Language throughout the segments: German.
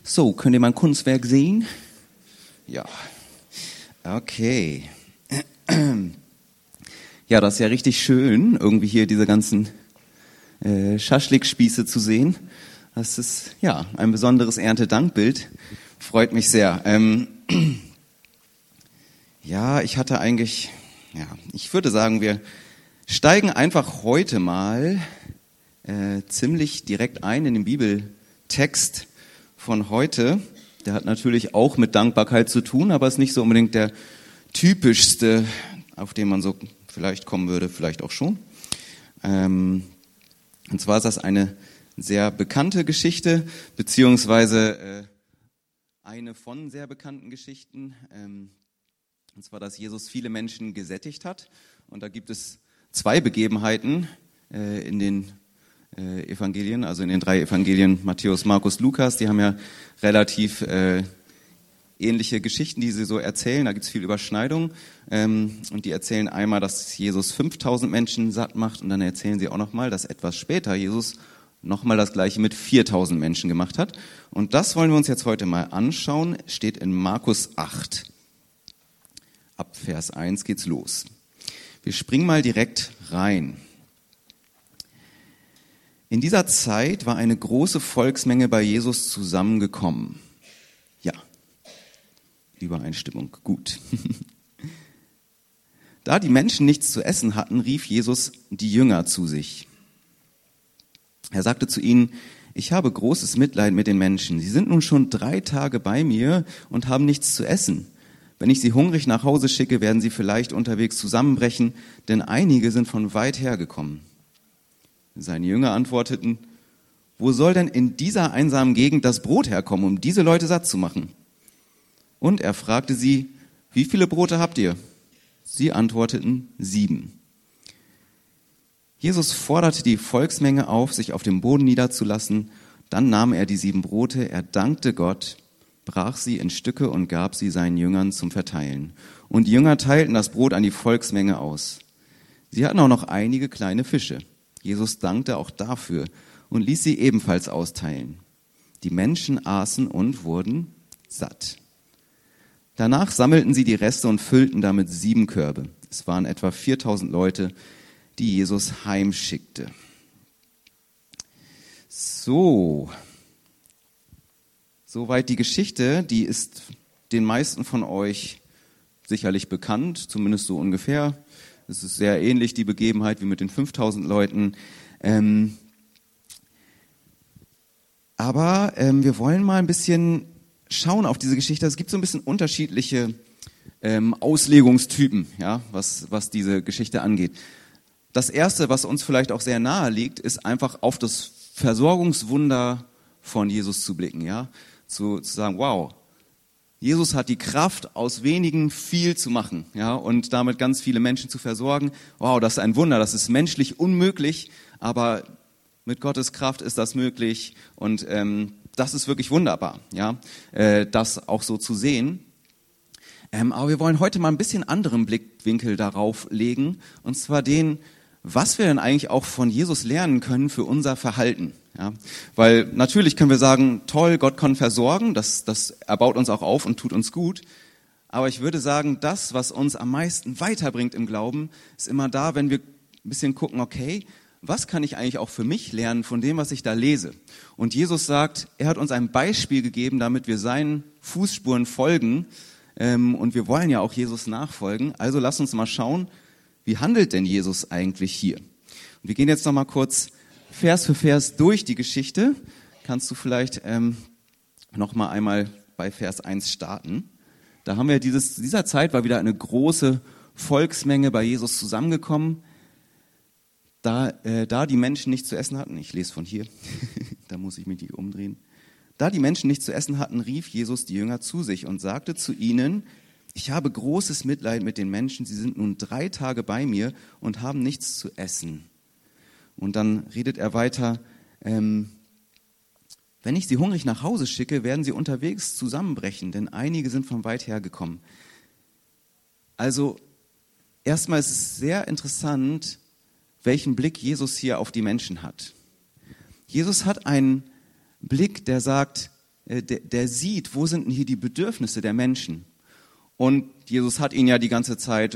So, könnt ihr mein Kunstwerk sehen? Ja. Okay. Ja, das ist ja richtig schön, irgendwie hier diese ganzen Schaschlikspieße zu sehen. Das ist ja ein besonderes Erntedankbild. Freut mich sehr. Ja, ich würde sagen, wir steigen einfach heute mal ziemlich direkt ein in den Bibeltext von heute. Der hat natürlich auch mit Dankbarkeit zu tun, aber ist nicht so unbedingt der typischste, auf den man so vielleicht kommen würde, vielleicht auch schon. Und zwar ist das eine sehr bekannte Geschichte, beziehungsweise eine von sehr bekannten Geschichten. Und zwar, dass Jesus viele Menschen gesättigt hat. Und da gibt es zwei Begebenheiten in den Evangelien, also in den 3 Evangelien, Matthäus, Markus, Lukas. Die haben ja relativ ähnliche Geschichten, die sie so erzählen. Da gibt es viel Überschneidung. Und die erzählen einmal, dass Jesus 5000 Menschen satt macht. Und dann erzählen sie auch nochmal, dass etwas später Jesus nochmal das Gleiche mit 4000 Menschen gemacht hat. Und das wollen wir uns jetzt heute mal anschauen. Steht in Markus 8. Ab Vers 1 geht's los. Wir springen mal direkt rein. In dieser Zeit war eine große Volksmenge bei Jesus zusammengekommen. Ja, Übereinstimmung, gut. Da die Menschen nichts zu essen hatten, rief Jesus die Jünger zu sich. Er sagte zu ihnen: Ich habe großes Mitleid mit den Menschen. Sie sind nun schon 3 Tage bei mir und haben nichts zu essen. Wenn ich sie hungrig nach Hause schicke, werden sie vielleicht unterwegs zusammenbrechen, denn einige sind von weit her gekommen. Seine Jünger antworteten: Wo soll denn in dieser einsamen Gegend das Brot herkommen, um diese Leute satt zu machen? Und er fragte sie: Wie viele Brote habt ihr? Sie antworteten: 7. Jesus forderte die Volksmenge auf, sich auf dem Boden niederzulassen. Dann nahm er die 7 Brote, er dankte Gott, brach sie in Stücke und gab sie seinen Jüngern zum Verteilen. Und die Jünger teilten das Brot an die Volksmenge aus. Sie hatten auch noch einige kleine Fische. Jesus dankte auch dafür und ließ sie ebenfalls austeilen. Die Menschen aßen und wurden satt. Danach sammelten sie die Reste und füllten damit 7 Körbe. Es waren etwa 4000 Leute, die Jesus heimschickte. Soweit die Geschichte, die ist den meisten von euch sicherlich bekannt, zumindest so ungefähr. Es ist sehr ähnlich, die Begebenheit, wie mit den 5000 Leuten. Aber wir wollen mal ein bisschen schauen auf diese Geschichte. Es gibt so ein bisschen unterschiedliche Auslegungstypen, ja, was diese Geschichte angeht. Das Erste, was uns vielleicht auch sehr nahe liegt, ist einfach auf das Versorgungswunder von Jesus zu blicken, ja, zu sagen, wow, Jesus hat die Kraft, aus wenigen viel zu machen, ja, und damit ganz viele Menschen zu versorgen. Wow, das ist ein Wunder, das ist menschlich unmöglich, aber mit Gottes Kraft ist das möglich und das ist wirklich wunderbar, ja, das auch so zu sehen. Aber wir wollen heute mal ein bisschen anderen Blickwinkel darauf legen, und zwar den, was wir denn eigentlich auch von Jesus lernen können für unser Verhalten. Ja, weil natürlich können wir sagen, toll, Gott kann versorgen, das erbaut uns auch auf und tut uns gut. Aber ich würde sagen, das, was uns am meisten weiterbringt im Glauben, ist immer da, wenn wir ein bisschen gucken, okay, was kann ich eigentlich auch für mich lernen von dem, was ich da lese? Und Jesus sagt, er hat uns ein Beispiel gegeben, damit wir seinen Fußspuren folgen. Und wir wollen ja auch Jesus nachfolgen. Also lass uns mal schauen, wie handelt denn Jesus eigentlich hier? Und wir gehen jetzt noch mal kurz Vers für Vers durch die Geschichte. Kannst du vielleicht noch mal einmal bei Vers 1 starten? Da haben wir dieser Zeit war wieder eine große Volksmenge bei Jesus zusammengekommen. Da die Menschen nichts zu essen hatten, ich lese von hier, da muss ich mich nicht umdrehen. Da die Menschen nichts zu essen hatten, rief Jesus die Jünger zu sich und sagte zu ihnen: Ich habe großes Mitleid mit den Menschen, sie sind nun 3 Tage bei mir und haben nichts zu essen. Und dann redet er weiter, wenn ich sie hungrig nach Hause schicke, werden sie unterwegs zusammenbrechen, denn einige sind von weit her gekommen. Also erstmal ist es sehr interessant, welchen Blick Jesus hier auf die Menschen hat. Jesus hat einen Blick, der sagt, der sieht, wo sind denn hier die Bedürfnisse der Menschen. Und Jesus hat ihn ja die ganze Zeit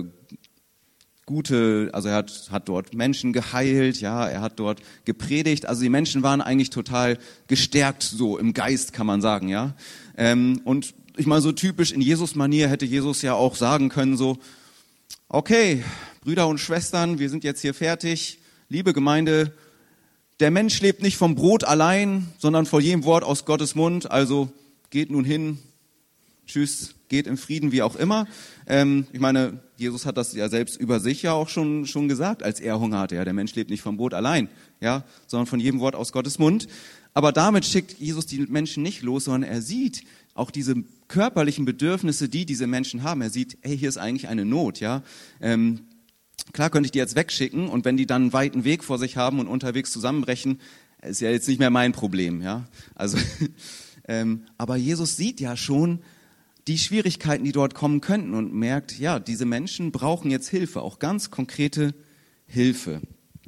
also er hat dort Menschen geheilt, ja, er hat dort gepredigt. Also die Menschen waren eigentlich total gestärkt, so im Geist, kann man sagen, ja. Und ich meine, so typisch in Jesus-Manier hätte Jesus ja auch sagen können, so, okay, Brüder und Schwestern, wir sind jetzt hier fertig. Liebe Gemeinde, der Mensch lebt nicht vom Brot allein, sondern von jedem Wort aus Gottes Mund. Also geht nun hin, tschüss, geht in Frieden, wie auch immer. Ich meine, Jesus hat das ja selbst über sich ja auch schon gesagt, als er Hunger hatte. Ja, der Mensch lebt nicht vom Brot allein, ja, sondern von jedem Wort aus Gottes Mund. Aber damit schickt Jesus die Menschen nicht los, sondern er sieht auch diese körperlichen Bedürfnisse, die diese Menschen haben. Er sieht, hey, hier ist eigentlich eine Not, ja. Klar könnte ich die jetzt wegschicken und wenn die dann einen weiten Weg vor sich haben und unterwegs zusammenbrechen, ist ja jetzt nicht mehr mein Problem, ja. Also, aber Jesus sieht ja schon die Schwierigkeiten, die dort kommen könnten und merkt, ja, diese Menschen brauchen jetzt Hilfe, auch ganz konkrete Hilfe.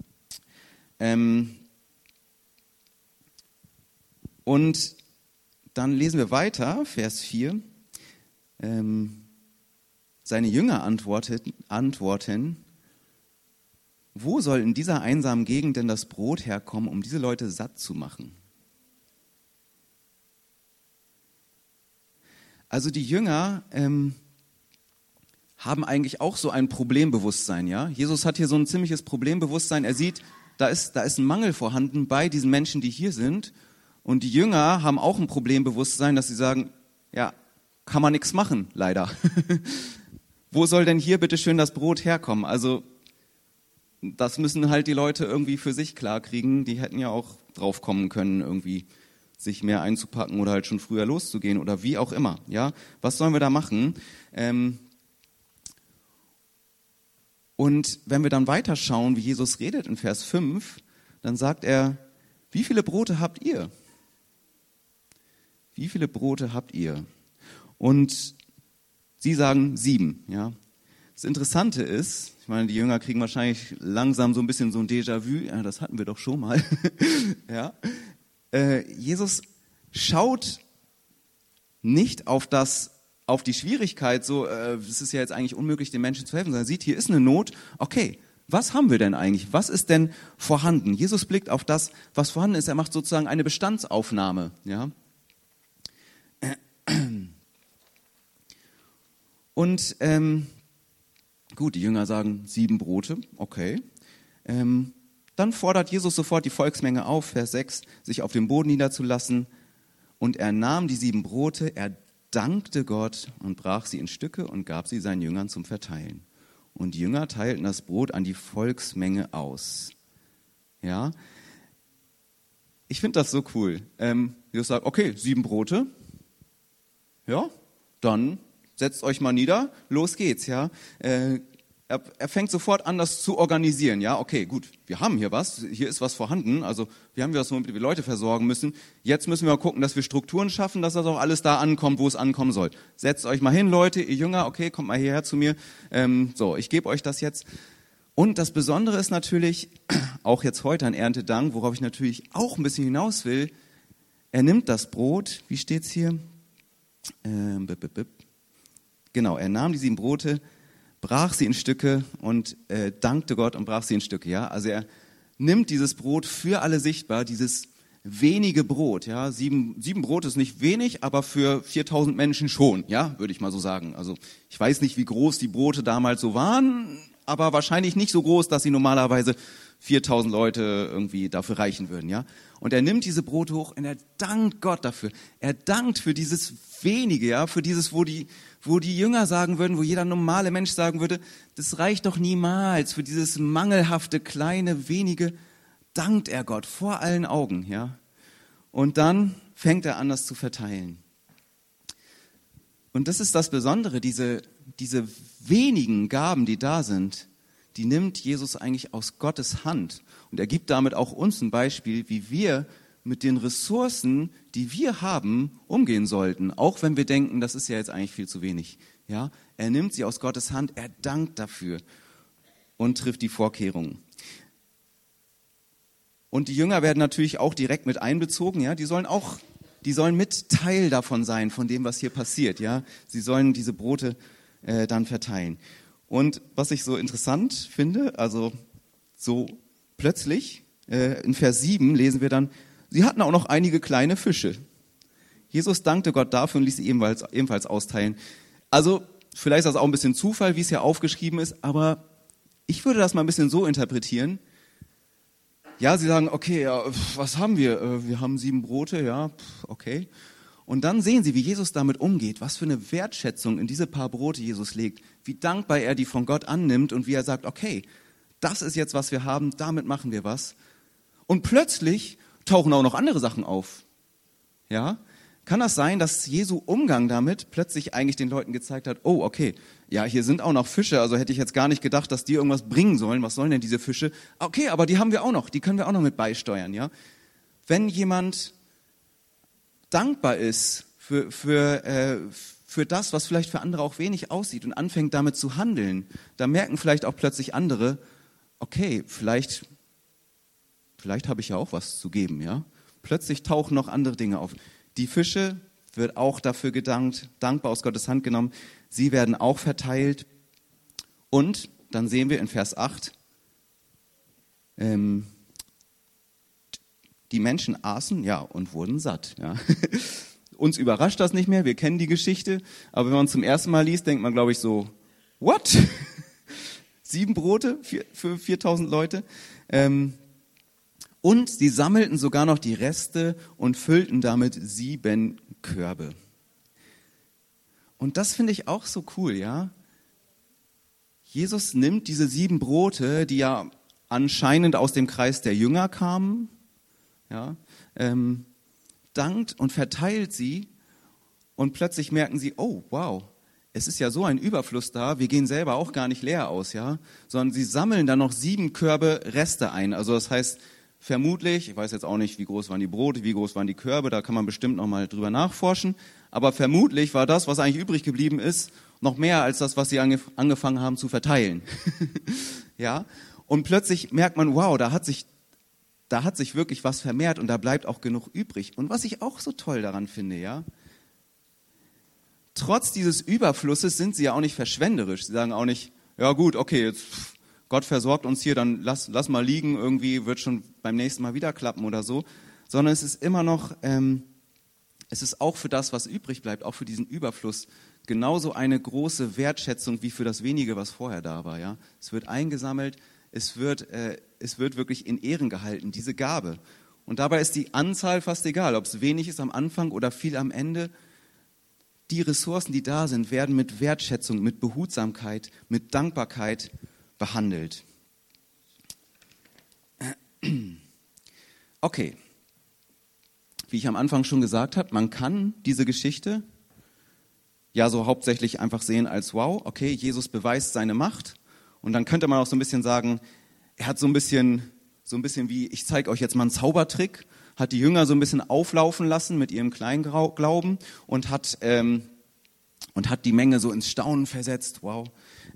Und dann lesen wir weiter, Vers 4. Seine Jünger antworten, wo soll in dieser einsamen Gegend denn das Brot herkommen, um diese Leute satt zu machen? Also die Jünger haben eigentlich auch so ein Problembewusstsein, ja. Jesus hat hier so ein ziemliches Problembewusstsein. Er sieht, da ist ein Mangel vorhanden bei diesen Menschen, die hier sind. Und die Jünger haben auch ein Problembewusstsein, dass sie sagen, ja, kann man nichts machen, leider. Wo soll denn hier bitte schön das Brot herkommen? Also das müssen halt die Leute irgendwie für sich klarkriegen. Die hätten ja auch drauf kommen können, irgendwie sich mehr einzupacken oder halt schon früher loszugehen oder wie auch immer. Ja, was sollen wir da machen? Und wenn wir dann weiterschauen, wie Jesus redet in Vers 5, dann sagt er, wie viele Brote habt ihr? Wie viele Brote habt ihr? Und sie sagen 7. Ja. Das Interessante ist, ich meine, die Jünger kriegen wahrscheinlich langsam so ein bisschen so ein Déjà-vu, ja, das hatten wir doch schon mal. Ja. Jesus schaut nicht auf die Schwierigkeit, so, es ist ja jetzt eigentlich unmöglich, den Menschen zu helfen, sondern er sieht, hier ist eine Not, okay, was haben wir denn eigentlich? Was ist denn vorhanden? Jesus blickt auf das, was vorhanden ist, er macht sozusagen eine Bestandsaufnahme, ja. Und gut, die Jünger sagen 7 Brote, okay. Dann fordert Jesus sofort die Volksmenge auf, Vers 6, sich auf dem Boden niederzulassen. Und er nahm die 7 Brote, er dankte Gott und brach sie in Stücke und gab sie seinen Jüngern zum Verteilen. Und die Jünger teilten das Brot an die Volksmenge aus. Ja, ich finde das so cool. Jesus sagt, okay, 7 Brote. Ja, dann setzt euch mal nieder, los geht's, ja. Er fängt sofort an, das zu organisieren, ja. Okay, gut, wir haben hier was, hier ist was vorhanden, also wir haben was, womit wir Leute versorgen müssen. Jetzt müssen wir mal gucken, dass wir Strukturen schaffen, dass das auch alles da ankommt, wo es ankommen soll. Setzt euch mal hin, Leute, ihr Jünger, okay, kommt mal hierher zu mir. So, ich gebe euch das jetzt. Und das Besondere ist natürlich, auch jetzt heute an Erntedank, worauf ich natürlich auch ein bisschen hinaus will, er nimmt das Brot, wie steht's hier? Genau, er nahm die 7 Brote, brach sie in Stücke und dankte Gott und brach sie in Stücke. Ja, also er nimmt dieses Brot für alle sichtbar, dieses wenige Brot. Ja, 7 Brot ist nicht wenig, aber für 4000 Menschen schon. Ja, würde ich mal so sagen. Also ich weiß nicht, wie groß die Brote damals so waren, aber wahrscheinlich nicht so groß, dass sie normalerweise 4000 Leute irgendwie dafür reichen würden, ja. Und er nimmt diese Brote hoch und er dankt Gott dafür. Er dankt für dieses wenige, ja, für dieses, wo die Jünger sagen würden, wo jeder normale Mensch sagen würde, das reicht doch niemals. Für dieses mangelhafte, kleine, wenige dankt er Gott vor allen Augen, ja. Und dann fängt er an, das zu verteilen. Und das ist das Besondere, diese wenigen Gaben, die da sind, die nimmt Jesus eigentlich aus Gottes Hand. Und er gibt damit auch uns ein Beispiel, wie wir mit den Ressourcen, die wir haben, umgehen sollten. Auch wenn wir denken, das ist ja jetzt eigentlich viel zu wenig. Ja? Er nimmt sie aus Gottes Hand, er dankt dafür und trifft die Vorkehrungen. Und die Jünger werden natürlich auch direkt mit einbezogen. Ja? Die sollen auch die sollen mit Teil davon sein, von dem, was hier passiert. Ja, sie sollen diese Brote dann verteilen. Und was ich so interessant finde, also so plötzlich, in Vers 7 lesen wir dann, sie hatten auch noch einige kleine Fische. Jesus dankte Gott dafür und ließ sie ebenfalls austeilen. Also vielleicht ist das auch ein bisschen Zufall, wie es hier aufgeschrieben ist, aber ich würde das mal ein bisschen so interpretieren. Ja, sie sagen, okay, ja, was haben wir? Wir haben 7 Brote, ja, okay. Und dann sehen sie, wie Jesus damit umgeht, was für eine Wertschätzung in diese paar Brote Jesus legt, wie dankbar er die von Gott annimmt und wie er sagt, okay, das ist jetzt, was wir haben, damit machen wir was. Und plötzlich tauchen auch noch andere Sachen auf. Ja? Kann das sein, dass Jesu Umgang damit plötzlich eigentlich den Leuten gezeigt hat, oh, okay, ja, hier sind auch noch Fische, also hätte ich jetzt gar nicht gedacht, dass die irgendwas bringen sollen. Was sollen denn diese Fische? Okay, aber die haben wir auch noch, die können wir auch noch mit beisteuern. Ja? Wenn jemand dankbar ist für das, was vielleicht für andere auch wenig aussieht und anfängt damit zu handeln, da merken vielleicht auch plötzlich andere, okay, vielleicht habe ich ja auch was zu geben. Ja? Plötzlich tauchen noch andere Dinge auf. Die Fische wird auch dafür gedankt, dankbar aus Gottes Hand genommen. Sie werden auch verteilt. Und dann sehen wir in Vers 8, die Menschen aßen, ja, und wurden satt. Ja. Uns überrascht das nicht mehr, wir kennen die Geschichte. Aber wenn man zum ersten Mal liest, denkt man, glaube ich, so, what? 7 Brote für 4000 Leute? Und sie sammelten sogar noch die Reste und füllten damit 7 Körbe. Und das finde ich auch so cool, ja. Jesus nimmt diese 7 Brote, die ja anscheinend aus dem Kreis der Jünger kamen, ja, dankt und verteilt sie und plötzlich merken sie, oh wow, es ist ja so ein Überfluss da, wir gehen selber auch gar nicht leer aus, ja, sondern sie sammeln dann noch 7 Körbe Reste ein. Also das heißt, vermutlich, ich weiß jetzt auch nicht, wie groß waren die Brote, wie groß waren die Körbe, da kann man bestimmt noch mal drüber nachforschen, aber vermutlich war das, was eigentlich übrig geblieben ist, noch mehr als das, was sie angefangen haben zu verteilen. Ja, und plötzlich merkt man, wow, da hat sich wirklich was vermehrt und da bleibt auch genug übrig. Und was ich auch so toll daran finde, ja, trotz dieses Überflusses sind sie ja auch nicht verschwenderisch. Sie sagen auch nicht, ja gut, okay, jetzt Gott versorgt uns hier, dann lass mal liegen, irgendwie wird schon beim nächsten Mal wieder klappen oder so. Sondern es ist immer noch, es ist auch für das, was übrig bleibt, auch für diesen Überfluss, genauso eine große Wertschätzung wie für das Wenige, was vorher da war. Ja? Es wird eingesammelt, es wird wirklich in Ehren gehalten, diese Gabe. Und dabei ist die Anzahl fast egal, ob es wenig ist am Anfang oder viel am Ende. Die Ressourcen, die da sind, werden mit Wertschätzung, mit Behutsamkeit, mit Dankbarkeit behandelt. Okay, wie ich am Anfang schon gesagt habe, man kann diese Geschichte ja so hauptsächlich einfach sehen als wow, okay, Jesus beweist seine Macht und dann könnte man auch so ein bisschen sagen, er hat so ein bisschen wie, ich zeige euch jetzt mal einen Zaubertrick, hat die Jünger so ein bisschen auflaufen lassen mit ihrem Kleinglauben und hat die Menge so ins Staunen versetzt, wow.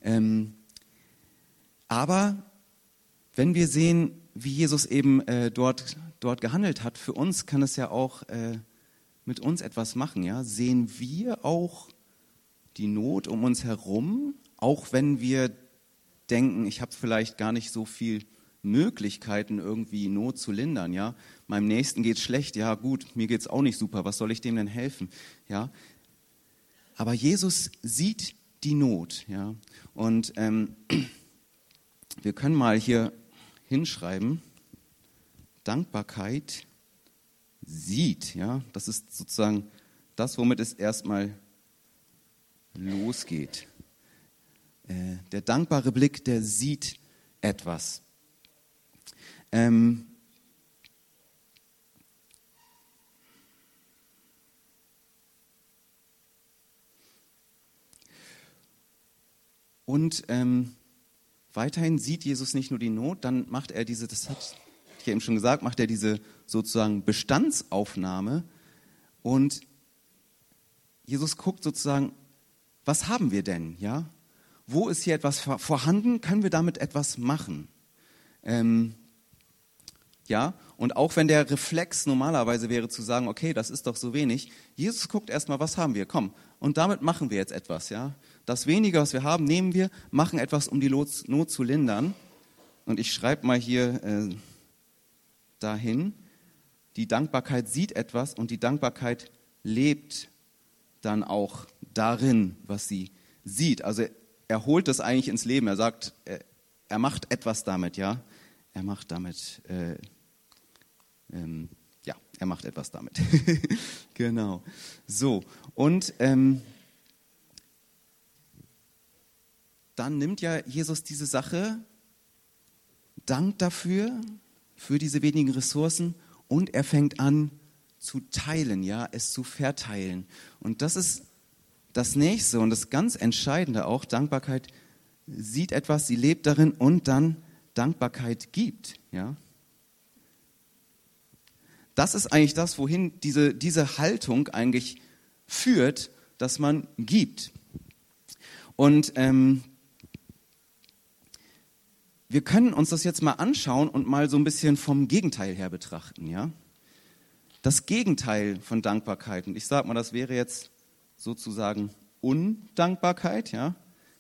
Aber wenn wir sehen, wie Jesus eben dort gehandelt hat, für uns kann es ja auch mit uns etwas machen. Ja? Sehen wir auch die Not um uns herum, auch wenn wir denken, ich habe vielleicht gar nicht so viel Möglichkeiten, irgendwie Not zu lindern. Ja? Meinem Nächsten geht's schlecht, ja gut, mir geht's auch nicht super, was soll ich dem denn helfen? Ja? Aber Jesus sieht die Not. Ja? Und wir können mal hier hinschreiben, Dankbarkeit sieht. Ja? Das ist sozusagen das, womit es erstmal losgeht. Der dankbare Blick, der sieht etwas. Und weiterhin sieht Jesus nicht nur die Not, dann macht er das hatte ich ja eben schon gesagt, macht er diese sozusagen Bestandsaufnahme und Jesus guckt sozusagen, was haben wir denn, ja? Wo ist hier etwas vorhanden? Können wir damit etwas machen? Ja, Und auch wenn der Reflex normalerweise wäre zu sagen, okay, das ist doch so wenig, Jesus guckt erstmal, was haben wir? Komm, und damit machen wir jetzt etwas, ja. Das Wenige, was wir haben, nehmen wir, machen etwas, um die Not zu lindern. Und ich schreibe mal hier dahin, die Dankbarkeit sieht etwas und die Dankbarkeit lebt dann auch darin, was sie sieht. Also er holt das eigentlich ins Leben. Er sagt, er macht etwas damit, ja. Er macht damit, er macht etwas damit. Genau. So, und dann nimmt ja Jesus diese Sache, dankt dafür, für diese wenigen Ressourcen, und er fängt an zu teilen, ja, es zu verteilen. Und das ist das Nächste und das ganz Entscheidende auch. Dankbarkeit sieht etwas, sie lebt darin und dann Dankbarkeit gibt, ja. Das ist eigentlich das, wohin diese Haltung eigentlich führt, dass man gibt. Und wir können uns das jetzt mal anschauen und mal so ein bisschen vom Gegenteil her betrachten, ja. Das Gegenteil von Dankbarkeit, und ich sage mal, das wäre jetzt sozusagen Undankbarkeit, ja.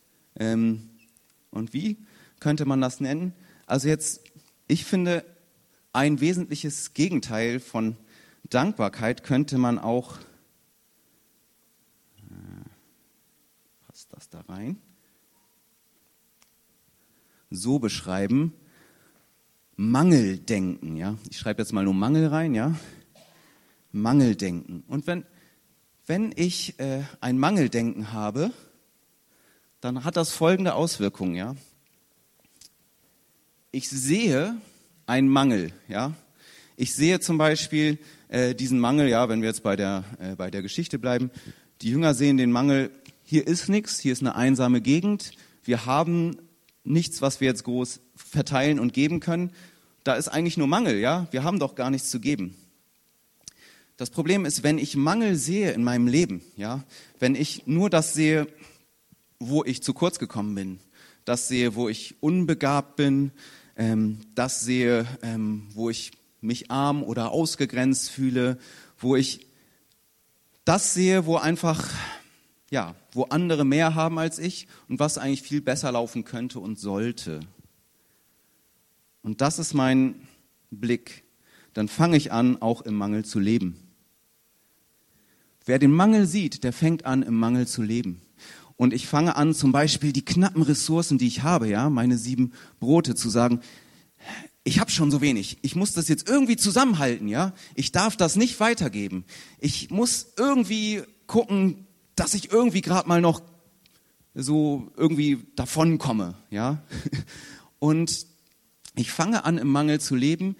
Und wie könnte man das nennen? Also jetzt, ich finde, ein wesentliches Gegenteil von Dankbarkeit könnte man auch, passt das da rein, so beschreiben: Mangeldenken, ja. Ich schreibe jetzt mal nur Mangel rein, ja. Mangeldenken. Und wenn ich ein Mangeldenken habe, dann hat das folgende Auswirkungen, ja. Ich sehe einen Mangel, ja. Ich sehe zum Beispiel diesen Mangel, ja, wenn wir jetzt bei der Geschichte bleiben. Die Jünger sehen den Mangel: Hier ist nichts, hier ist eine einsame Gegend, wir haben nichts, was wir jetzt groß verteilen und geben können. Da ist eigentlich nur Mangel, ja. Wir haben doch gar nichts zu geben. Das Problem ist, wenn ich Mangel sehe in meinem Leben, ja, wenn ich nur das sehe, wo ich zu kurz gekommen bin, das sehe, wo ich unbegabt bin, das sehe, wo ich mich arm oder ausgegrenzt fühle, wo ich das sehe, wo einfach, ja, wo andere mehr haben als ich und was eigentlich viel besser laufen könnte und sollte. Und das ist mein Blick. Dann fange ich an, auch im Mangel zu leben. Wer den Mangel sieht, der fängt an, im Mangel zu leben. Und ich fange an, zum Beispiel die knappen Ressourcen, die ich habe, ja, meine 7 Brote, zu sagen: Ich habe schon so wenig. Ich muss das jetzt irgendwie zusammenhalten, ja. Ich darf das nicht weitergeben. Ich muss irgendwie gucken, dass ich irgendwie gerade mal noch so irgendwie davonkomme, ja. Und ich fange an, im Mangel zu leben.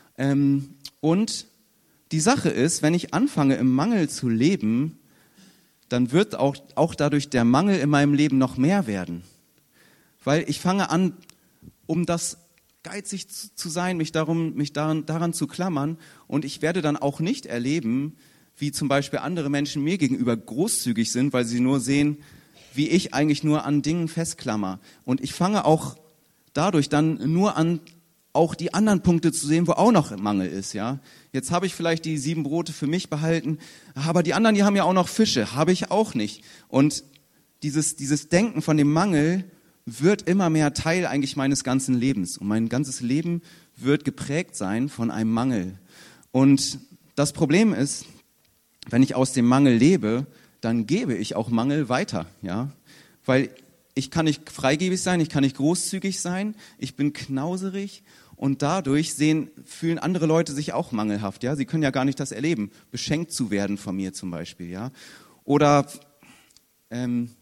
Und die Sache ist, wenn ich anfange, im Mangel zu leben, dann wird auch dadurch der Mangel in meinem Leben noch mehr werden. Weil ich fange an, um das geizig zu sein, mich daran zu klammern, und ich werde dann auch nicht erleben, wie zum Beispiel andere Menschen mir gegenüber großzügig sind, weil sie nur sehen, wie ich eigentlich nur an Dingen festklammer. Und ich fange auch dadurch dann nur an, auch die anderen Punkte zu sehen, wo auch noch Mangel ist, ja. Jetzt habe ich vielleicht die 7 Brote für mich behalten, aber die anderen, die haben ja auch noch Fische, habe ich auch nicht. Und dieses Denken von dem Mangel wird immer mehr Teil eigentlich meines ganzen Lebens. Und mein ganzes Leben wird geprägt sein von einem Mangel. Und das Problem ist, wenn ich aus dem Mangel lebe, dann gebe ich auch Mangel weiter, ja. Weil ich kann nicht freigebig sein, ich kann nicht großzügig sein, ich bin knauserig, und dadurch fühlen andere Leute sich auch mangelhaft, ja. Sie können ja gar nicht das erleben, beschenkt zu werden von mir zum Beispiel, ja. Oder wenn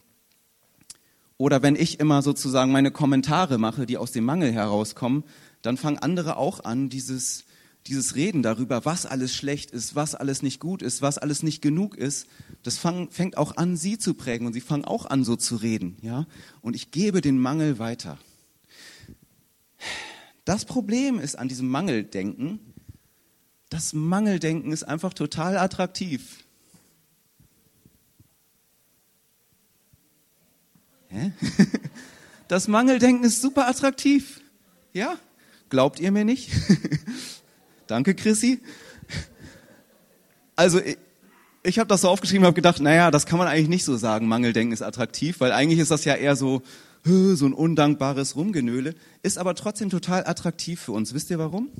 ich immer sozusagen meine Kommentare mache, die aus dem Mangel herauskommen, dann fangen andere auch an, dieses Reden darüber, was alles schlecht ist, was alles nicht gut ist, was alles nicht genug ist, das fängt auch an, sie zu prägen, und sie fangen auch an, so zu reden, ja. Und ich gebe den Mangel weiter. Das Problem ist an diesem Mangeldenken, das Mangeldenken ist einfach total attraktiv. Hä? Das Mangeldenken ist super attraktiv. Ja? Glaubt ihr mir nicht? Danke, Chrissy. Also ich habe das so aufgeschrieben und habe gedacht, naja, das kann man eigentlich nicht so sagen, Mangeldenken ist attraktiv, weil eigentlich ist das ja eher so ein undankbares Rumgenöle, ist aber trotzdem total attraktiv für uns. Wisst ihr warum?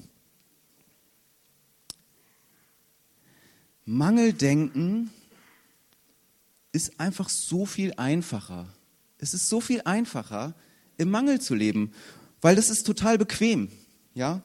Mangeldenken ist einfach so viel einfacher. Es ist so viel einfacher, im Mangel zu leben, weil das ist total bequem, ja?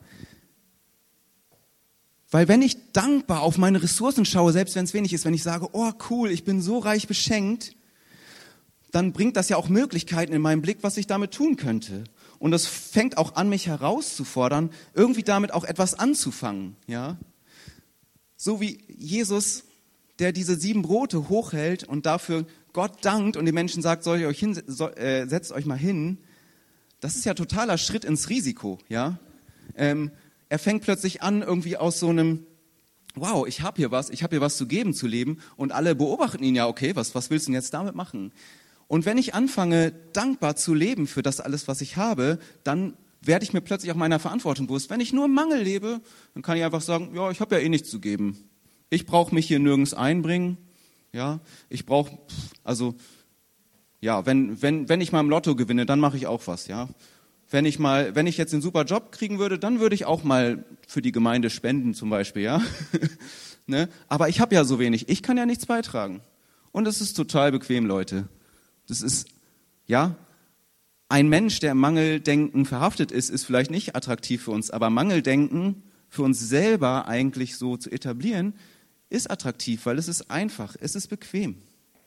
Weil wenn ich dankbar auf meine Ressourcen schaue, selbst wenn es wenig ist, wenn ich sage, oh cool, ich bin so reich beschenkt, dann bringt das ja auch Möglichkeiten in meinem Blick, was ich damit tun könnte. Und das fängt auch an, mich herauszufordern, irgendwie damit auch etwas anzufangen, ja? So wie Jesus, der diese 7 Brote hochhält und dafür Gott dankt und den Menschen sagt, setzt euch mal hin. Das ist ja totaler Schritt ins Risiko, ja? Er fängt plötzlich an, irgendwie aus so einem, wow, ich habe hier was zu geben, zu leben. Und alle beobachten ihn ja, okay, was willst du denn jetzt damit machen? Und wenn ich anfange, dankbar zu leben für das alles, was ich habe, dann werde ich mir plötzlich auch meiner Verantwortung bewusst. Wenn ich nur im Mangel lebe, dann kann ich einfach sagen, ja, ich habe ja eh nichts zu geben. Ich brauche mich hier nirgends einbringen. Ja, ich brauche, also, ja, wenn ich mal im Lotto gewinne, dann mache ich auch was, ja. Wenn ich jetzt einen super Job kriegen würde, dann würde ich auch mal für die Gemeinde spenden zum Beispiel, ja. Ne? Aber ich habe ja so wenig, ich kann ja nichts beitragen. Und es ist total bequem, Leute. Das ist, ja, ein Mensch, der im Mangeldenken verhaftet ist vielleicht nicht attraktiv für uns, aber Mangeldenken für uns selber eigentlich so zu etablieren, ist attraktiv, weil es ist einfach, es ist bequem.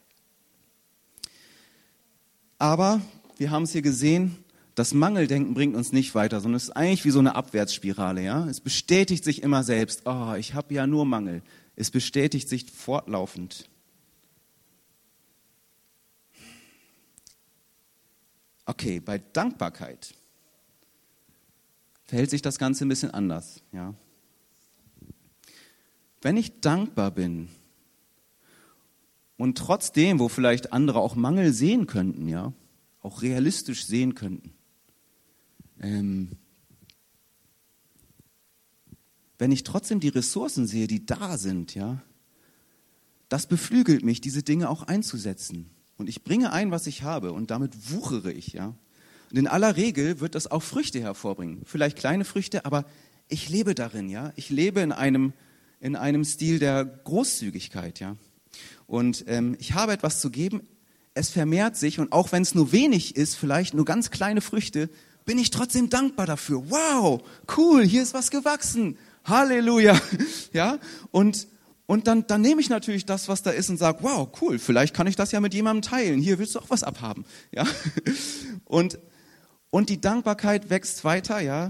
Aber wir haben es hier gesehen, das Mangeldenken bringt uns nicht weiter, sondern es ist eigentlich wie so eine Abwärtsspirale. Ja? Es bestätigt sich immer selbst, oh, ich habe ja nur Mangel. Es bestätigt sich fortlaufend. Okay, bei Dankbarkeit verhält sich das Ganze ein bisschen anders. Ja? Wenn ich dankbar bin und trotzdem, wo vielleicht andere auch Mangel sehen könnten, ja, auch realistisch sehen könnten, wenn ich trotzdem die Ressourcen sehe, die da sind, ja, das beflügelt mich, diese Dinge auch einzusetzen. Und ich bringe ein, was ich habe, und damit wuchere ich, ja. Und in aller Regel wird das auch Früchte hervorbringen. Vielleicht kleine Früchte, aber ich lebe darin, ja. Ich lebe in einem Stil der Großzügigkeit, ja. Und ich habe etwas zu geben, es vermehrt sich, und auch wenn es nur wenig ist, vielleicht nur ganz kleine Früchte, bin ich trotzdem dankbar dafür. Wow, cool, hier ist was gewachsen. Halleluja. Ja, und dann nehme ich natürlich das, was da ist, und sage, wow, cool, vielleicht kann ich das ja mit jemandem teilen. Hier willst du auch was abhaben. Ja? Und die Dankbarkeit wächst weiter, ja.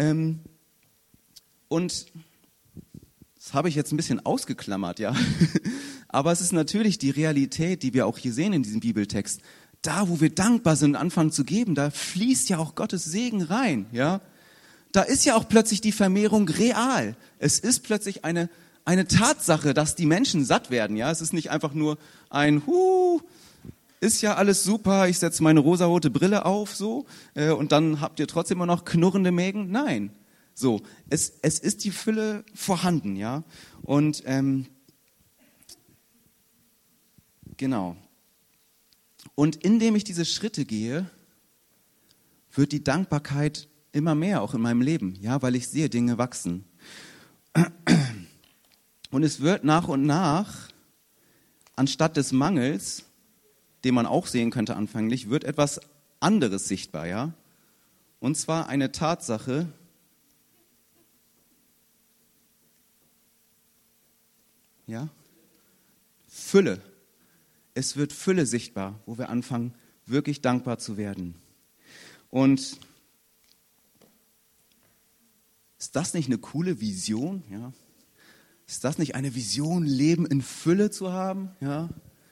Und das habe ich jetzt ein bisschen ausgeklammert, ja. Aber es ist natürlich die Realität, die wir auch hier sehen in diesem Bibeltext. Da, wo wir dankbar sind und anfangen zu geben, da fließt ja auch Gottes Segen rein, ja. Da ist ja auch plötzlich die Vermehrung real. Es ist plötzlich eine Tatsache, dass die Menschen satt werden, ja. Es ist nicht einfach nur ein ist ja alles super, ich setze meine rosarote Brille auf, so, und dann habt ihr trotzdem immer noch knurrende Mägen. Nein. So, es ist die Fülle vorhanden, ja. Und genau. Und indem ich diese Schritte gehe, wird die Dankbarkeit immer mehr, auch in meinem Leben, ja, weil ich sehe Dinge wachsen. Und es wird nach und nach, anstatt des Mangels, den man auch sehen könnte anfänglich, wird etwas anderes sichtbar, ja. Und zwar eine Tatsache, ja, Fülle. Es wird Fülle sichtbar, wo wir anfangen, wirklich dankbar zu werden. Und ist das nicht eine coole Vision? Ja? Ist das nicht eine Vision, Leben in Fülle zu haben? Ja?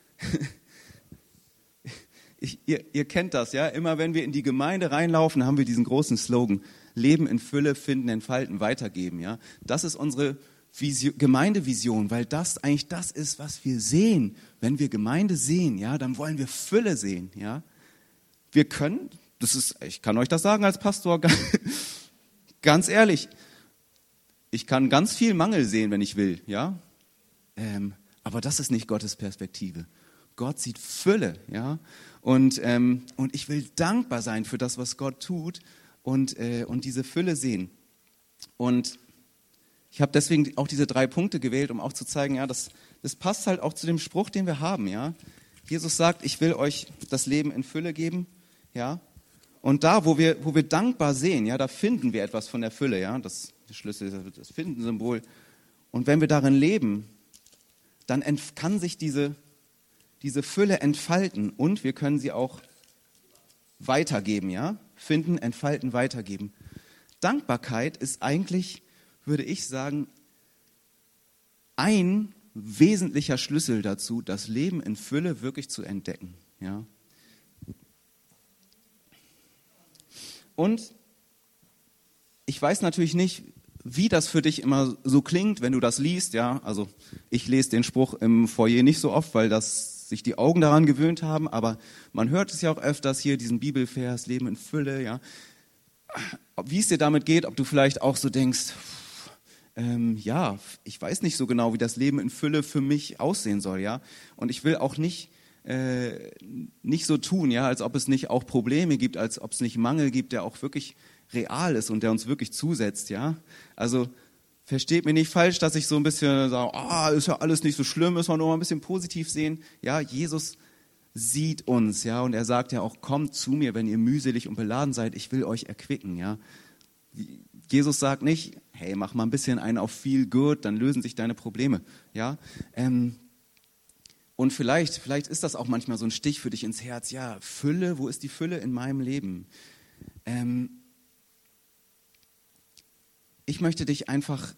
Ihr kennt das, ja? Immer wenn wir in die Gemeinde reinlaufen, haben wir diesen großen Slogan: Leben in Fülle, finden, entfalten, weitergeben. Ja? Das ist unsere Gemeindevision, weil das eigentlich das ist, was wir sehen. Wenn wir Gemeinde sehen, ja, dann wollen wir Fülle sehen. Ja? Wir können, ich kann euch das sagen als Pastor, ganz ehrlich, ich kann ganz viel Mangel sehen, wenn ich will, ja. Aber das ist nicht Gottes Perspektive. Gott sieht Fülle, ja. Und ich will dankbar sein für das, was Gott tut und diese Fülle sehen. Und ich habe deswegen auch diese 3 Punkte gewählt, um auch zu zeigen, ja, das passt halt auch zu dem Spruch, den wir haben, ja. Jesus sagt, ich will euch das Leben in Fülle geben, ja. Und da, wo wir dankbar sehen, ja, da finden wir etwas von der Fülle, ja. Das Schlüssel, das Finden-Symbol. Und wenn wir darin leben, dann kann sich diese Fülle entfalten und wir können sie auch weitergeben, ja. Finden, entfalten, weitergeben. Dankbarkeit ist eigentlich, würde ich sagen, ein wesentlicher Schlüssel dazu, das Leben in Fülle wirklich zu entdecken. Ja. Und ich weiß natürlich nicht, wie das für dich immer so klingt, wenn du das liest. Ja. Also ich lese den Spruch im Foyer nicht so oft, weil sich die Augen daran gewöhnt haben, aber man hört es ja auch öfters hier, diesen Bibelvers, Leben in Fülle. Ja. Wie es dir damit geht, ob du vielleicht auch so denkst, ja, ich weiß nicht so genau, wie das Leben in Fülle für mich aussehen soll, ja. Und ich will auch nicht so tun, ja, als ob es nicht auch Probleme gibt, als ob es nicht Mangel gibt, der auch wirklich real ist und der uns wirklich zusetzt, ja. Also versteht mich nicht falsch, dass ich so ein bisschen sage, ist ja alles nicht so schlimm, müssen wir nur mal ein bisschen positiv sehen. Ja, Jesus sieht uns, ja, und er sagt ja auch, kommt zu mir, wenn ihr mühselig und beladen seid, ich will euch erquicken, ja. Jesus sagt nicht, hey, mach mal ein bisschen einen auf Feel Good, dann lösen sich deine Probleme, ja. Und vielleicht ist das auch manchmal so ein Stich für dich ins Herz, ja, Fülle, wo ist die Fülle in meinem Leben? Ich möchte dich einfach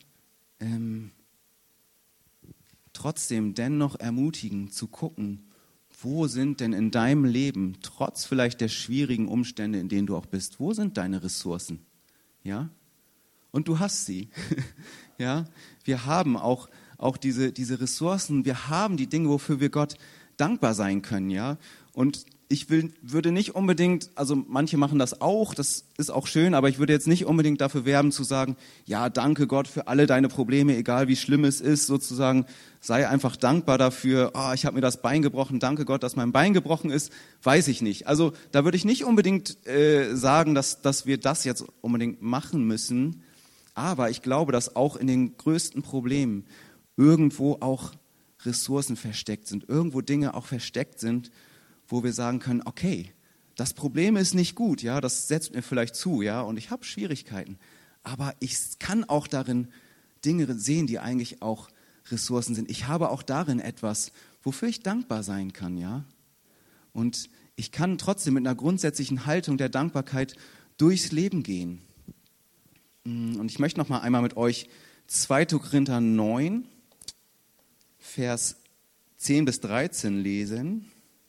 trotzdem dennoch ermutigen, zu gucken, wo sind denn in deinem Leben, trotz vielleicht der schwierigen Umstände, in denen du auch bist, wo sind deine Ressourcen? Ja? Und du hast sie. Ja? Wir haben auch diese Ressourcen, wir haben die Dinge, wofür wir Gott dankbar sein können. Ja? Und ich würde nicht unbedingt, also manche machen das auch, das ist auch schön, aber ich würde jetzt nicht unbedingt dafür werben zu sagen, ja, danke Gott für alle deine Probleme, egal wie schlimm es ist, sozusagen, sei einfach dankbar dafür, ich habe mir das Bein gebrochen, danke Gott, dass mein Bein gebrochen ist, weiß ich nicht. Also da würde ich nicht unbedingt sagen, dass wir das jetzt unbedingt machen müssen, aber ich glaube, dass auch in den größten Problemen irgendwo auch Ressourcen versteckt sind, irgendwo Dinge auch versteckt sind, wo wir sagen können, okay, das Problem ist nicht gut, ja, das setzt mir vielleicht zu, ja, und ich habe Schwierigkeiten, aber ich kann auch darin Dinge sehen, die eigentlich auch Ressourcen sind. Ich habe auch darin etwas, wofür ich dankbar sein kann, ja. Und ich kann trotzdem mit einer grundsätzlichen Haltung der Dankbarkeit durchs Leben gehen. Und ich möchte noch mal einmal mit euch 2. Korinther 9, Vers 10 bis 13 lesen.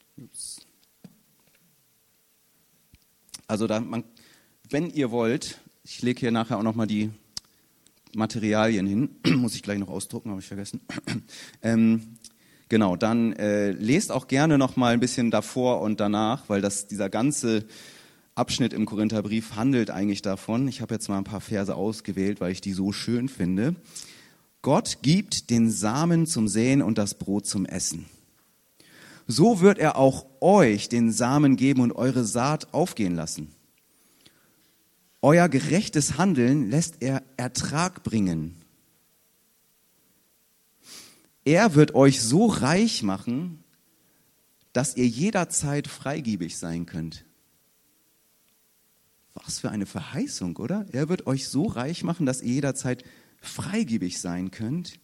Also wenn ihr wollt, ich lege hier nachher auch nochmal die Materialien hin, muss ich gleich noch ausdrucken, habe ich vergessen. Genau, dann lest auch gerne nochmal ein bisschen davor und danach, weil dieser ganze Abschnitt im Korintherbrief handelt eigentlich davon. Ich habe jetzt mal ein paar Verse ausgewählt, weil ich die so schön finde. Gott gibt den Samen zum Säen und das Brot zum Essen. So wird er auch euch den Samen geben und eure Saat aufgehen lassen. Euer gerechtes Handeln lässt er Ertrag bringen. Er wird euch so reich machen, dass ihr jederzeit freigebig sein könnt. Was für eine Verheißung, oder? Er wird euch so reich machen, dass ihr jederzeit freigebig sein könnt.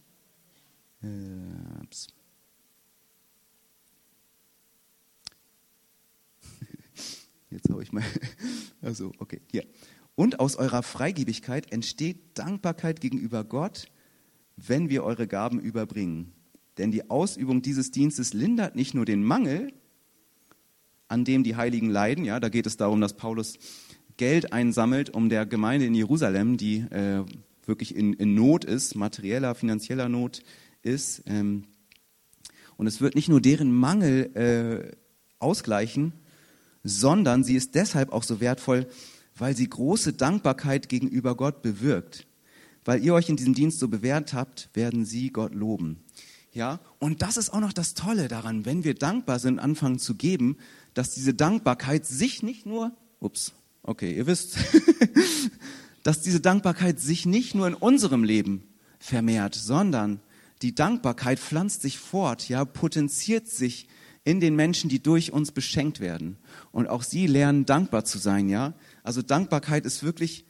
Jetzt habe ich mal, also okay, hier. Und aus eurer Freigebigkeit entsteht Dankbarkeit gegenüber Gott, wenn wir eure Gaben überbringen. Denn die Ausübung dieses Dienstes lindert nicht nur den Mangel, an dem die Heiligen leiden, ja, da geht es darum, dass Paulus Geld einsammelt, um der Gemeinde in Jerusalem, die wirklich in Not ist, materieller, finanzieller Not ist. Und es wird nicht nur deren Mangel ausgleichen, sondern sie ist deshalb auch so wertvoll, weil sie große Dankbarkeit gegenüber Gott bewirkt. weil ihr euch in diesem Dienst so bewährt habt, werden sie Gott loben. Ja, und das ist auch noch das Tolle daran, wenn wir dankbar sind, anfangen zu geben, dass diese Dankbarkeit sich nicht nur, ihr wisst, dass diese Dankbarkeit sich nicht nur in unserem Leben vermehrt, sondern die Dankbarkeit pflanzt sich fort, ja, potenziert sich in den Menschen, die durch uns beschenkt werden. Und auch sie lernen, dankbar zu sein, ja. Also Dankbarkeit ist wirklich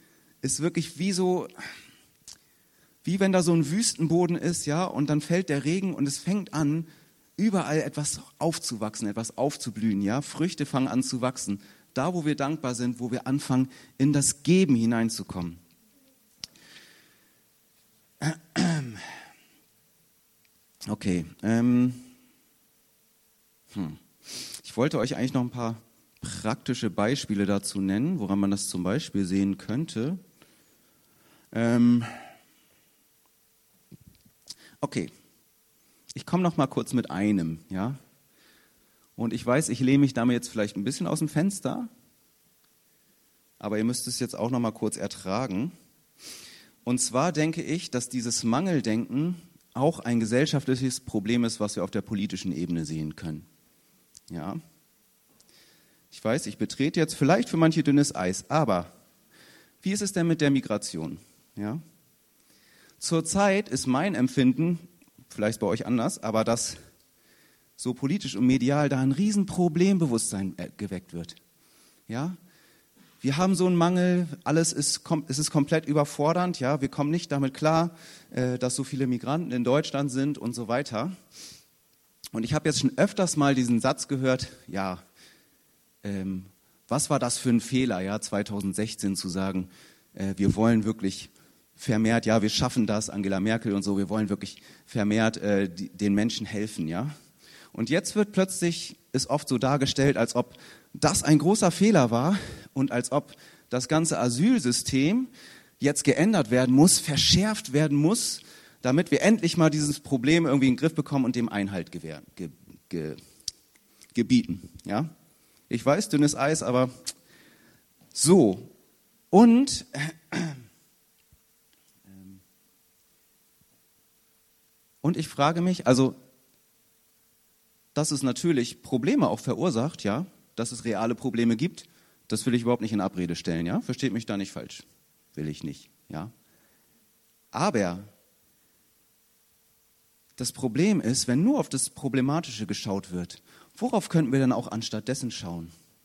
wie wenn da so ein Wüstenboden ist, ja, und dann fällt der Regen und es fängt an, überall etwas aufzuwachsen, etwas aufzublühen, ja. Früchte fangen an zu wachsen. Da, wo wir dankbar sind, wo wir anfangen, in das Geben hineinzukommen. Okay, ich wollte euch eigentlich noch ein paar praktische Beispiele dazu nennen, woran man das zum Beispiel sehen könnte. Okay, ich komme noch mal kurz mit einem, ja. Und ich weiß, ich lehne mich damit jetzt vielleicht ein bisschen aus dem Fenster, aber ihr müsst es jetzt auch noch mal kurz ertragen. Und zwar denke ich, dass dieses Mangeldenken auch ein gesellschaftliches Problem ist, was wir auf der politischen Ebene sehen können. Ja. Ich weiß, ich betrete jetzt vielleicht für manche dünnes Eis, aber wie ist es denn mit der Migration? Ja. Zurzeit ist mein Empfinden, vielleicht bei euch anders, aber dass so politisch und medial da ein riesen Problembewusstsein geweckt wird. Ja. Wir haben so einen Mangel, es ist komplett überfordernd, ja, wir kommen nicht damit klar, dass so viele Migranten in Deutschland sind und so weiter. Und ich habe jetzt schon öfters mal diesen Satz gehört, ja, was war das für ein Fehler, ja, 2016 zu sagen, wir wollen wirklich vermehrt, ja, wir schaffen das, Angela Merkel und so, wir wollen wirklich vermehrt den Menschen helfen, ja. Und jetzt wird plötzlich, ist oft so dargestellt, als ob das ein großer Fehler war und als ob das ganze Asylsystem jetzt geändert werden muss, verschärft werden muss, damit wir endlich mal dieses Problem irgendwie in den Griff bekommen und dem Einhalt gebieten. Ja? Ich weiß, dünnes Eis, aber so. Und ich frage mich, also dass es natürlich Probleme auch verursacht, ja, dass es reale Probleme gibt, das will ich überhaupt nicht in Abrede stellen, ja, versteht mich da nicht falsch, will ich nicht, ja. Aber das Problem ist, wenn nur auf das Problematische geschaut wird, worauf könnten wir dann auch anstatt dessen schauen?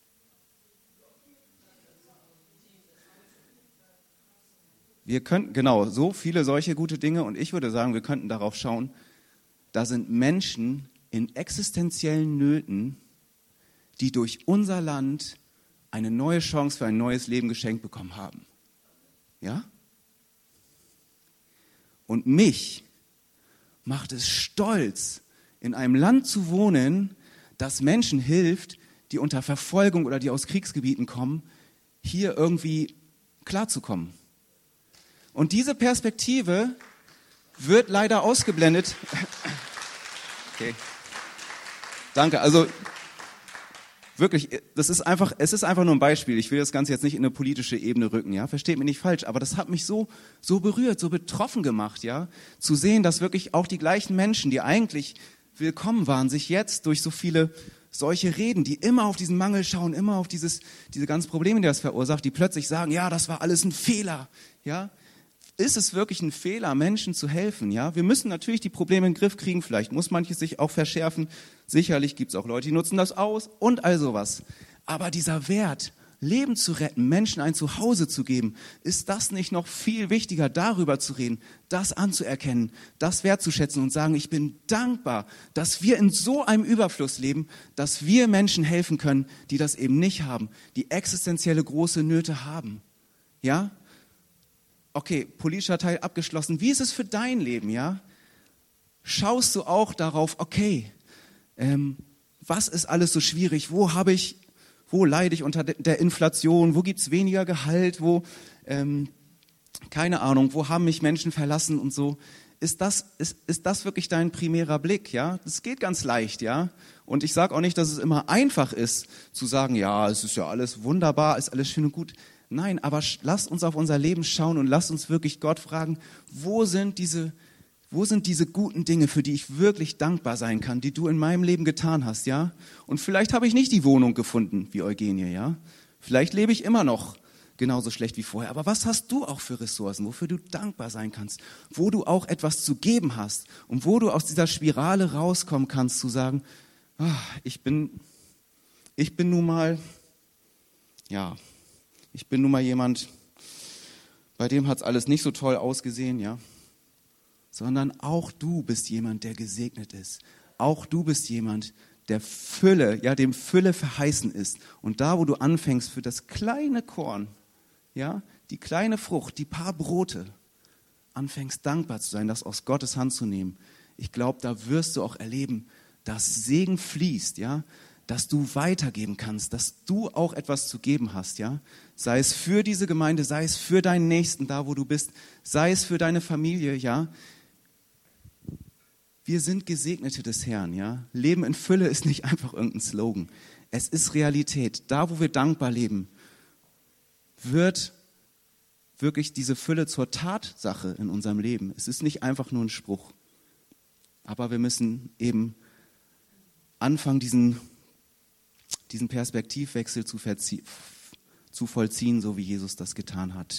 Wir könnten, genau, so viele solche gute Dinge und ich würde sagen, wir könnten darauf schauen, da sind Menschen in existenziellen Nöten, die durch unser Land eine neue Chance für ein neues Leben geschenkt bekommen haben. Ja? Und mich macht es stolz, in einem Land zu wohnen, das Menschen hilft, die unter Verfolgung oder die aus Kriegsgebieten kommen, hier irgendwie klarzukommen. Und diese Perspektive wird leider ausgeblendet. Okay. Danke, also wirklich, es ist einfach nur ein Beispiel. Ich will das Ganze jetzt nicht in eine politische Ebene rücken, ja, versteht mich nicht falsch, aber das hat mich so berührt, so betroffen gemacht, ja, zu sehen, dass wirklich auch die gleichen Menschen, die eigentlich willkommen waren, sich jetzt durch so viele solche Reden, die immer auf diesen Mangel schauen, immer auf diese ganzen Probleme, die das verursacht, die plötzlich sagen, ja, das war alles ein Fehler, ja. Ist es wirklich ein Fehler, Menschen zu helfen? Ja, wir müssen natürlich die Probleme in den Griff kriegen. Vielleicht muss manches sich auch verschärfen. Sicherlich gibt es auch Leute, die nutzen das aus und all sowas. Aber dieser Wert, Leben zu retten, Menschen ein Zuhause zu geben, ist das nicht noch viel wichtiger, darüber zu reden, das anzuerkennen, das wertzuschätzen und sagen, ich bin dankbar, dass wir in so einem Überfluss leben, dass wir Menschen helfen können, die das eben nicht haben, die existenzielle große Nöte haben. Ja? Okay, politischer Teil abgeschlossen. Wie ist es für dein Leben, ja? Schaust du auch darauf, okay, was ist alles so schwierig? Wo leide ich unter der Inflation? Wo gibt es weniger Gehalt? Keine Ahnung, wo haben mich Menschen verlassen und so? Ist das wirklich dein primärer Blick, ja? Das geht ganz leicht, ja? Und ich sage auch nicht, dass es immer einfach ist, zu sagen, ja, es ist ja alles wunderbar, ist alles schön und gut. Nein, aber lasst uns auf unser Leben schauen und lasst uns wirklich Gott fragen, wo sind diese guten Dinge, für die ich wirklich dankbar sein kann, die du in meinem Leben getan hast, ja? Und vielleicht habe ich nicht die Wohnung gefunden wie Eugenie, ja? Vielleicht lebe ich immer noch genauso schlecht wie vorher. Aber was hast du auch für Ressourcen, wofür du dankbar sein kannst, wo du auch etwas zu geben hast und wo du aus dieser Spirale rauskommen kannst, zu sagen, ich bin nun mal jemand, bei dem hat es alles nicht so toll ausgesehen, ja. Sondern auch du bist jemand, der gesegnet ist. Auch du bist jemand, der Fülle, ja, dem Fülle verheißen ist. Und da, wo du anfängst für das kleine Korn, ja, die kleine Frucht, die paar Brote, anfängst dankbar zu sein, das aus Gottes Hand zu nehmen. Ich glaube, da wirst du auch erleben, dass Segen fließt, ja, dass du weitergeben kannst, dass du auch etwas zu geben hast, ja. Sei es für diese Gemeinde, sei es für deinen Nächsten, da wo du bist, sei es für deine Familie, ja. Wir sind Gesegnete des Herrn, ja. Leben in Fülle ist nicht einfach irgendein Slogan. Es ist Realität. Da, wo wir dankbar leben, wird wirklich diese Fülle zur Tatsache in unserem Leben. Es ist nicht einfach nur ein Spruch. Aber wir müssen eben anfangen, diesen Perspektivwechsel zu vollziehen, so wie Jesus das getan hat.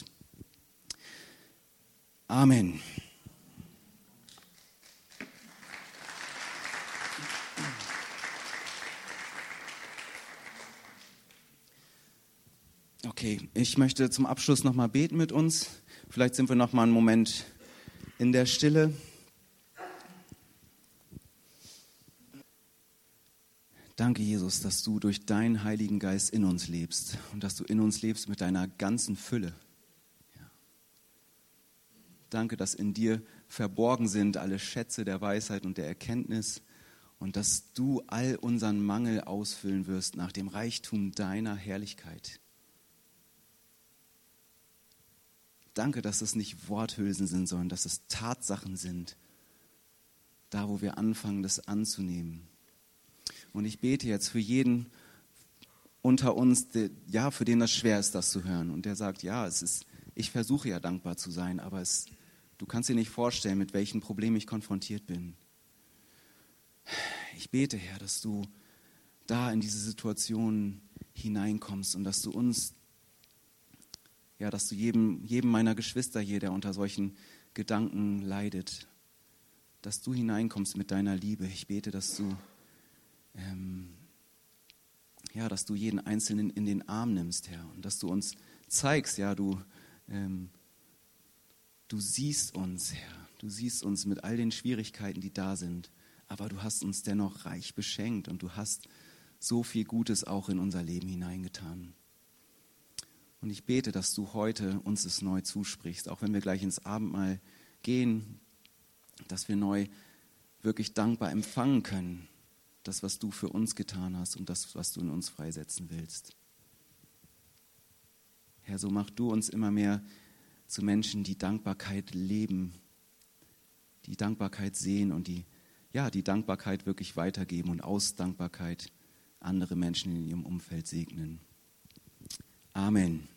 Amen. Okay, ich möchte zum Abschluss nochmal beten mit uns. Vielleicht sind wir nochmal einen Moment in der Stille. Danke, Jesus, dass du durch deinen Heiligen Geist in uns lebst und dass du in uns lebst mit deiner ganzen Fülle. Ja. Danke, dass in dir verborgen sind alle Schätze der Weisheit und der Erkenntnis und dass du all unseren Mangel ausfüllen wirst nach dem Reichtum deiner Herrlichkeit. Danke, dass es nicht Worthülsen sind, sondern dass es Tatsachen sind, da wo wir anfangen, das anzunehmen. Und ich bete jetzt für jeden unter uns, für den das schwer ist, das zu hören. Und der sagt, ich versuche ja dankbar zu sein, aber du kannst dir nicht vorstellen, mit welchen Problemen ich konfrontiert bin. Ich bete, Herr, dass du da in diese Situation hineinkommst und dass du dass du jedem meiner Geschwister hier, der unter solchen Gedanken leidet, dass du hineinkommst mit deiner Liebe. Ich bete, dass du jeden Einzelnen in den Arm nimmst, Herr, und dass du uns zeigst, du siehst uns, Herr, du siehst uns mit all den Schwierigkeiten, die da sind, aber du hast uns dennoch reich beschenkt und du hast so viel Gutes auch in unser Leben hineingetan. Und ich bete, dass du heute uns es neu zusprichst, auch wenn wir gleich ins Abendmahl gehen, dass wir neu wirklich dankbar empfangen können, das, was du für uns getan hast und das, was du in uns freisetzen willst. Herr, so mach du uns immer mehr zu Menschen, die Dankbarkeit leben, die Dankbarkeit sehen und die Dankbarkeit wirklich weitergeben und aus Dankbarkeit andere Menschen in ihrem Umfeld segnen. Amen.